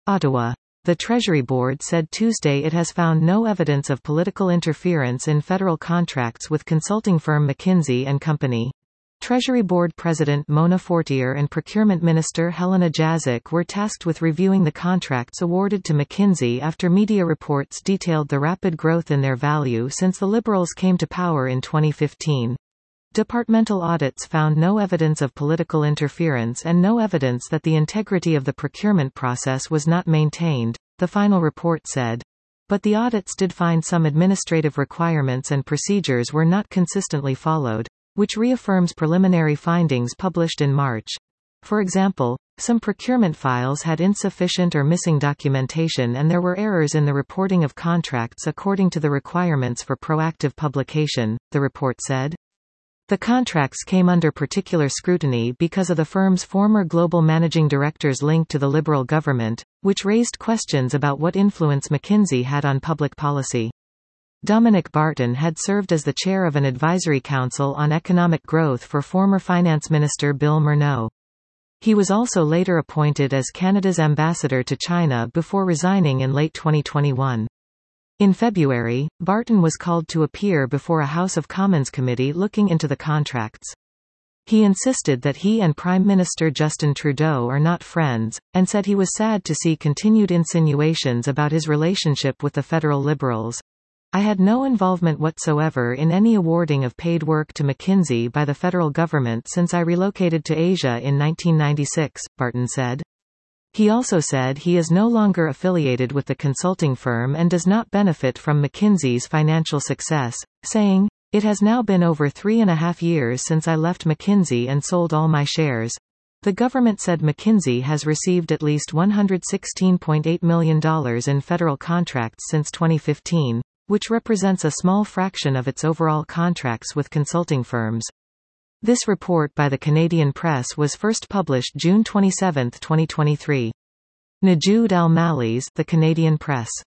Ottawa. The Treasury Board said Tuesday it has found no evidence of political interference in federal contracts with consulting firm McKinsey & Company. Treasury Board President Mona Fortier and Procurement Minister Helena Jaczek were tasked with reviewing the contracts awarded to McKinsey after media reports detailed the rapid growth in their value since the Liberals came to power in 2015. Departmental audits found no evidence of political interference and no evidence that the integrity of the procurement process was not maintained, the final report said. But the audits did find some administrative requirements and procedures were not consistently followed, which reaffirms preliminary findings published in March. For example, some procurement files had insufficient or missing documentation and there were errors in the reporting of contracts according to the requirements for proactive publication, the report said. The contracts came under particular scrutiny because of the firm's former global managing director's link to the Liberal government, which raised questions about what influence McKinsey had on public policy. Dominic Barton had served as the chair of an advisory council on economic growth for former Finance Minister Bill Morneau. He was also later appointed as Canada's ambassador to China before resigning in late 2021. In February, Barton was called to appear before a House of Commons committee looking into the contracts. He insisted that he and Prime Minister Justin Trudeau are not friends, and said he was sad to see continued insinuations about his relationship with the federal Liberals. I had no involvement whatsoever in any awarding of paid work to McKinsey by the federal government since I relocated to Asia in 1996, Barton said. He also said he is no longer affiliated with the consulting firm and does not benefit from McKinsey's financial success, saying, "It has now been over 3.5 years since I left McKinsey and sold all my shares." The government said McKinsey has received at least $116.8 million in federal contracts since 2015, which represents a small fraction of its overall contracts with consulting firms. This report by the Canadian Press was first published June 27, 2023. Najoud Al-Malli's The Canadian Press.